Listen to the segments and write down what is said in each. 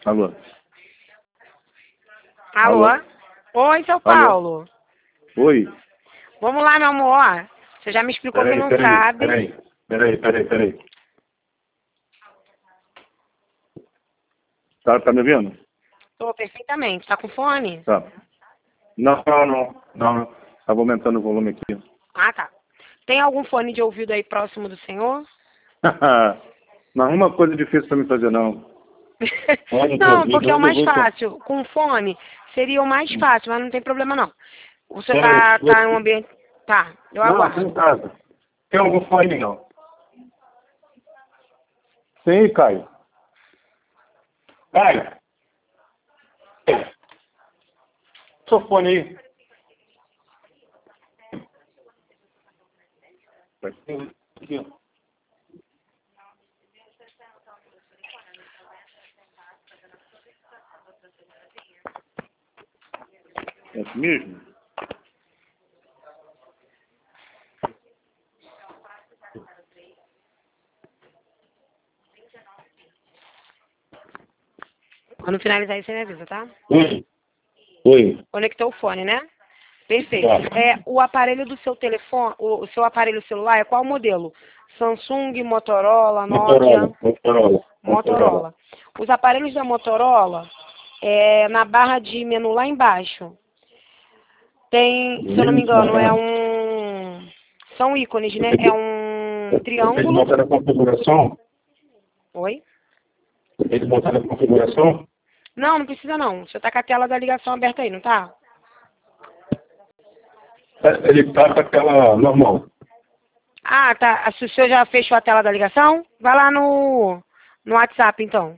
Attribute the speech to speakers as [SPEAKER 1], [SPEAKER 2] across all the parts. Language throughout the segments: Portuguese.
[SPEAKER 1] Alô?
[SPEAKER 2] Alô?
[SPEAKER 1] Alô?
[SPEAKER 2] Oi, seu Paulo.
[SPEAKER 1] Oi?
[SPEAKER 2] Vamos lá, meu amor. Você já me explicou que não sabe.
[SPEAKER 1] Peraí. Tá me ouvindo?
[SPEAKER 2] Tô perfeitamente. Tá com fone?
[SPEAKER 1] Tá. Não. Tava aumentando o volume aqui.
[SPEAKER 2] Ah, tá. Tem algum fone de ouvido aí próximo do senhor?
[SPEAKER 1] Não, uma coisa difícil pra me fazer, não. Fone de
[SPEAKER 2] Não,
[SPEAKER 1] ouvido,
[SPEAKER 2] porque é o
[SPEAKER 1] eu não
[SPEAKER 2] mais
[SPEAKER 1] vou...
[SPEAKER 2] fácil. Com fone seria o mais fácil, mas não tem problema não. O senhor
[SPEAKER 1] Peraí,
[SPEAKER 2] tá em um ambiente... Tá, eu
[SPEAKER 1] não, tô
[SPEAKER 2] aguardo.
[SPEAKER 1] em casa. Tem algum fone, não? Sim, Caio. Caio. Seu fone aí. Aqui, ó. É isso mesmo?
[SPEAKER 2] Quando finalizar aí, você me avisa, tá?
[SPEAKER 1] Oi.
[SPEAKER 2] Conectou o fone, né? Perfeito.
[SPEAKER 1] Tá.
[SPEAKER 2] O aparelho do seu telefone, o seu aparelho celular é qual modelo? Samsung, Motorola, Nokia? Motorola. Os aparelhos da Motorola, na barra de menu lá embaixo, tem, se eu não me engano, são ícones, né? É um
[SPEAKER 1] Vocês
[SPEAKER 2] triângulo.
[SPEAKER 1] montaram a configuração?
[SPEAKER 2] Oi?
[SPEAKER 1] Vocês montaram a configuração?
[SPEAKER 2] Não precisa não. Você tá com a tela da ligação aberta aí, não tá?
[SPEAKER 1] Ele tá com a tela normal.
[SPEAKER 2] Ah, tá. Se o senhor já fechou a tela da ligação, vai lá no WhatsApp, então.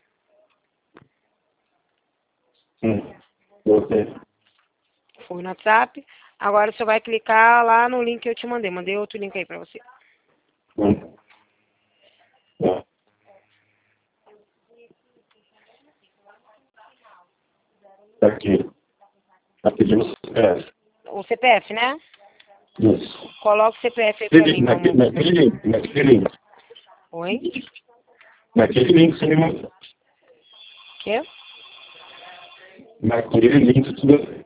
[SPEAKER 1] Ok.
[SPEAKER 2] Foi no WhatsApp. Agora você vai clicar lá no link que eu te mandei. Mandei outro link aí pra você.
[SPEAKER 1] Tá aqui. Tá pedindo CPF.
[SPEAKER 2] O CPF, né?
[SPEAKER 1] Isso.
[SPEAKER 2] Coloca o CPF aí pra mim, meu amor.
[SPEAKER 1] Naquele link.
[SPEAKER 2] Oi?
[SPEAKER 1] Naquele link, você me mandou.
[SPEAKER 2] Quê?
[SPEAKER 1] Naquele link, tudo.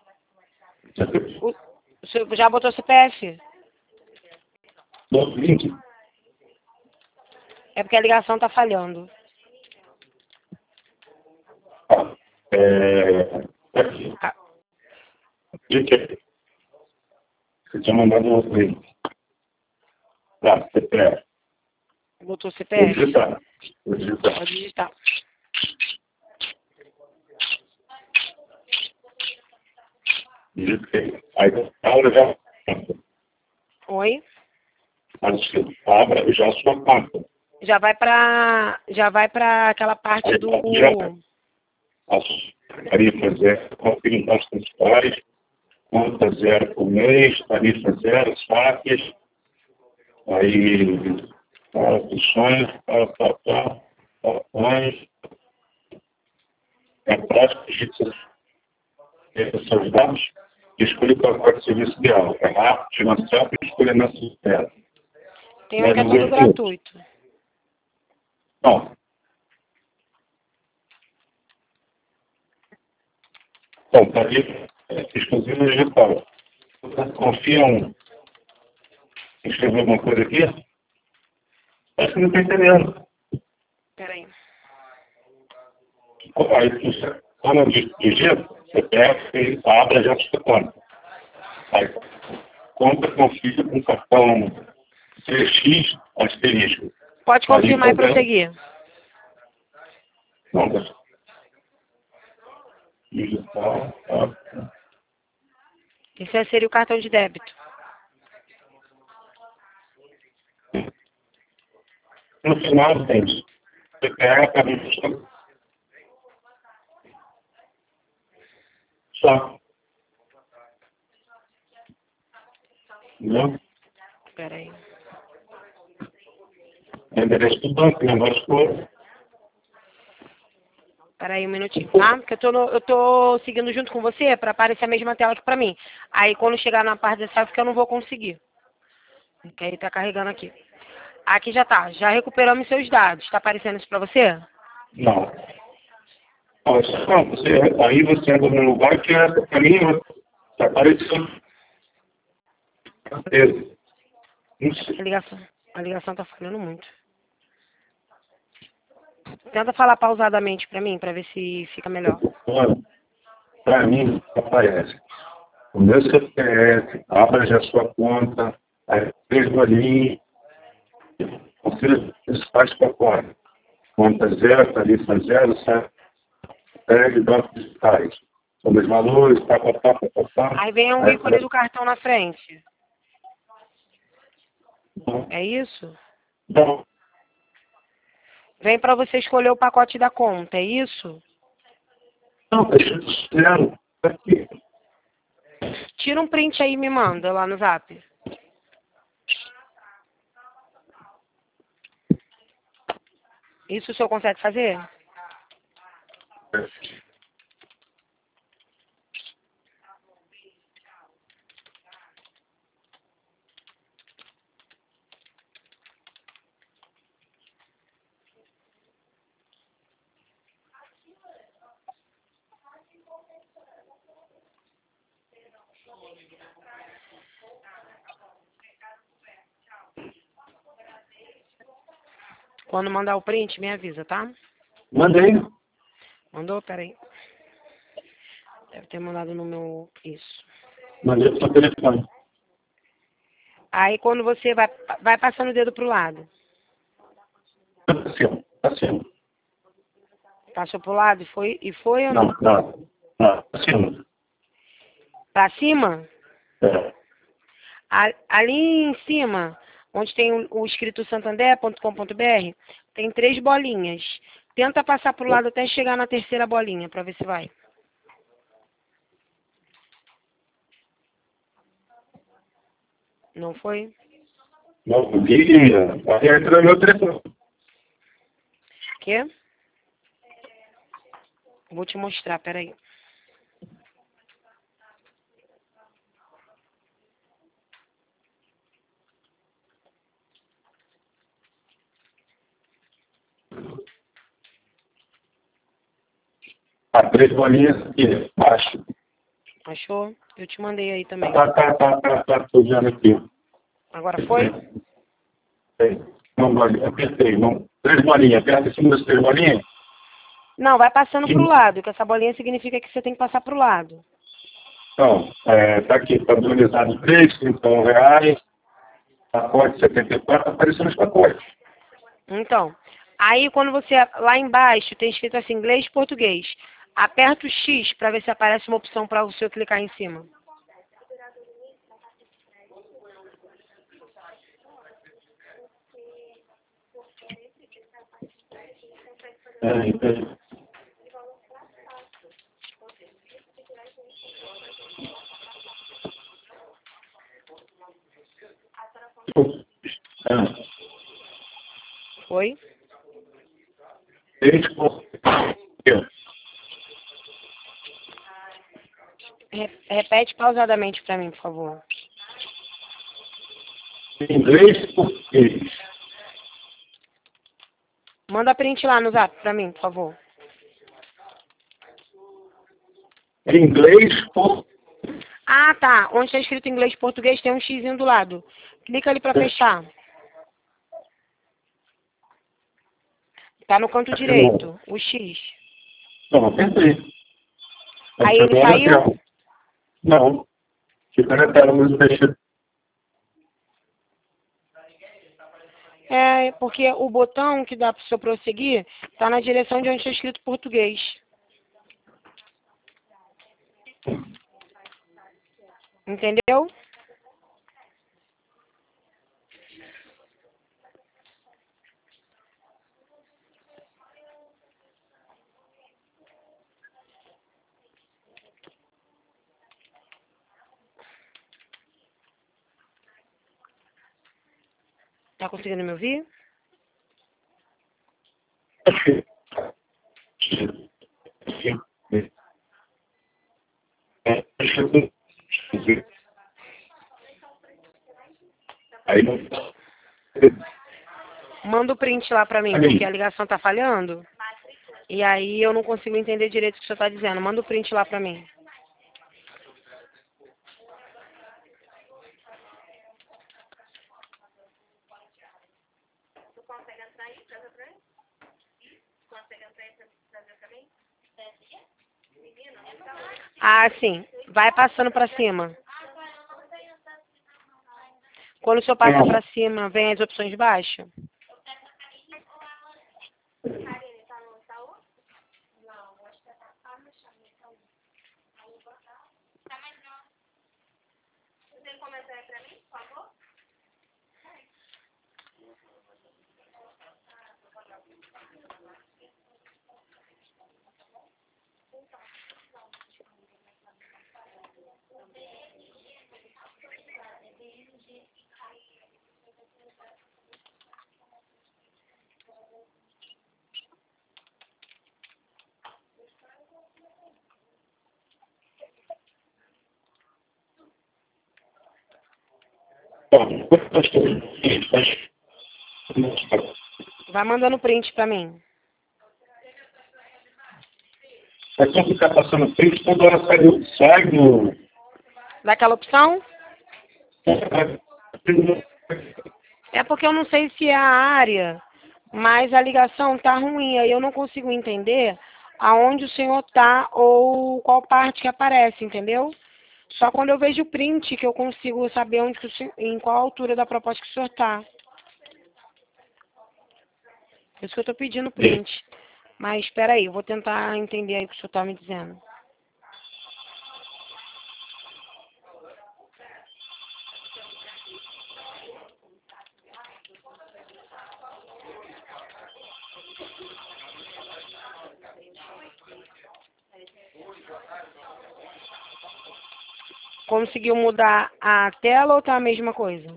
[SPEAKER 2] O senhor já botou o CPF?
[SPEAKER 1] No link.
[SPEAKER 2] É porque a ligação tá falhando.
[SPEAKER 1] Aqui.
[SPEAKER 2] Ah,
[SPEAKER 1] Link aqui. Você tinha mandado um outro link. Tá, CPF.
[SPEAKER 2] botou o
[SPEAKER 1] Vou
[SPEAKER 2] CPF?
[SPEAKER 1] digitar. Vou digitar.
[SPEAKER 2] Pode digitar.
[SPEAKER 1] Digitei. Aí, agora já.
[SPEAKER 2] Oi?
[SPEAKER 1] Abra já a sua conta.
[SPEAKER 2] Já vai pra aquela parte
[SPEAKER 1] Aí,
[SPEAKER 2] do...
[SPEAKER 1] as tarifas zero, confirme nossos principais, conta zero por mês, tarifa zero, saques, aí, opções, opções, é prática, digita seus dados, e escolha o pacote de serviço ideal. É rápido, financiado, escolha na sua.
[SPEAKER 2] Tem um que é tudo gratuito.
[SPEAKER 1] Bom, tarifa exclusiva digital. Vocês confiam em escrever alguma coisa aqui? Acho que não está entendendo.
[SPEAKER 2] Peraí.
[SPEAKER 1] Aí, você, quando digita, você pega e abre já a sua conta. Aí, compra confia com cartão CX asterisco.
[SPEAKER 2] Pode confirmar e prosseguir.
[SPEAKER 1] Compra digital.
[SPEAKER 2] Esse seria o cartão de débito.
[SPEAKER 1] No final, tem. Você pega para mim. Só. Entendeu?
[SPEAKER 2] Peraí.
[SPEAKER 1] Endereço do banco, negócio todo.
[SPEAKER 2] Peraí um minutinho, tá? Porque eu tô seguindo junto com você pra aparecer a mesma tela aqui pra mim. Aí quando chegar na parte dessa que eu não vou conseguir. Porque aí tá carregando aqui. Aqui já tá. Já recuperamos seus dados. Tá aparecendo isso pra você?
[SPEAKER 1] Não. Não, aí você entra num lugar que é para mim, apareceu. Não sei.
[SPEAKER 2] A ligação tá falhando muito. Tenta falar pausadamente pra mim, pra ver se fica melhor.
[SPEAKER 1] Para mim, aparece. O meu CPF, abra já sua conta, aí fez bolinho, confira os faz para fora. Conta zero, tarifa zero, certo? Pegue bancos digitais. Sobre os valores, pá.
[SPEAKER 2] Aí vem um ícone do cartão na frente. É isso?
[SPEAKER 1] Não,
[SPEAKER 2] Vem pra você escolher o pacote da conta, é isso?
[SPEAKER 1] não, deixa de zero. Aqui.
[SPEAKER 2] Tira um print aí e me manda lá no Zap. Isso o senhor consegue fazer? Quando mandar o print, me avisa, tá?
[SPEAKER 1] Mandei.
[SPEAKER 2] Mandou? Peraí. Deve ter mandado no meu... Isso.
[SPEAKER 1] Mandei pro seu telefone.
[SPEAKER 2] Aí quando você vai passando o dedo pro lado.
[SPEAKER 1] Assim.
[SPEAKER 2] Passou pro lado e foi ou não?
[SPEAKER 1] Não. Assim.
[SPEAKER 2] Pra cima?
[SPEAKER 1] É.
[SPEAKER 2] Ali em cima, onde tem o escrito santander.com.br, tem 3 bolinhas. Tenta passar pro lado até chegar na terceira bolinha, pra ver se vai. Não foi?
[SPEAKER 1] Não, vi. Aí entra no meu telefone.
[SPEAKER 2] Quê? Vou te mostrar, peraí.
[SPEAKER 1] As 3 bolinhas aqui, embaixo.
[SPEAKER 2] Achou? Eu te mandei aí também.
[SPEAKER 1] Tá. Tô vendo aqui.
[SPEAKER 2] Agora foi?
[SPEAKER 1] Não, bolinha. Apertei. Não. 3 bolinhas. Aperta em cima das 3 bolinhas.
[SPEAKER 2] Não, vai passando pro lado, que essa bolinha significa que você tem que passar pro lado.
[SPEAKER 1] Então, tá aqui, padronizado 3, então reais, pacote 74, aparecendo os pacotes.
[SPEAKER 2] Então, aí quando você, lá embaixo, tem escrito assim, inglês e português. Aperta o X para ver se aparece uma opção para o senhor clicar em cima.
[SPEAKER 1] Então,
[SPEAKER 2] Foi? Repete pausadamente para mim, por favor.
[SPEAKER 1] Inglês, português.
[SPEAKER 2] Manda print lá no Zap para mim, por favor.
[SPEAKER 1] Inglês, português.
[SPEAKER 2] Ah, tá. Onde está escrito inglês e português tem um xizinho do lado. Clica ali para fechar. Tá no canto direito, o X.
[SPEAKER 1] Não, apertei.
[SPEAKER 2] Aí ele saiu?
[SPEAKER 1] Não. Fica na tela, mas deixa.
[SPEAKER 2] É, porque o botão que dá para o senhor prosseguir está na direção de onde está escrito português. Entendeu? Tá conseguindo me ouvir?
[SPEAKER 1] Aí não.
[SPEAKER 2] Manda o print lá pra mim, porque a ligação tá falhando. E aí eu não consigo entender direito o que o senhor está dizendo. Manda o print lá para mim. Ah, sim. Vai passando para cima. Quando o senhor passa para cima, vem as opções de baixo? Vai mandando print para mim.
[SPEAKER 1] É só ficar passando print, toda hora sai do...
[SPEAKER 2] Daquela opção? É porque eu não sei se é a área, mas a ligação tá ruim. Aí eu não consigo entender aonde o senhor tá ou qual parte que aparece, entendeu? Só quando eu vejo o print que eu consigo saber onde que em qual altura da proposta que o senhor tá. Por isso que eu tô pedindo print. Mas espera aí, eu vou tentar entender aí o que o senhor tá me dizendo. Conseguiu mudar a tela ou tá a mesma coisa?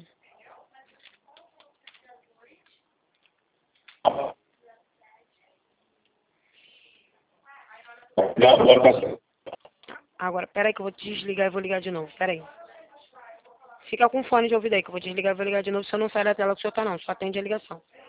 [SPEAKER 2] Agora, peraí que eu vou desligar e vou ligar de novo. Peraí. Fica com fone de ouvido aí, que eu vou desligar e vou ligar de novo. Se eu não sair da tela que o senhor tá, não. Só atende a ligação.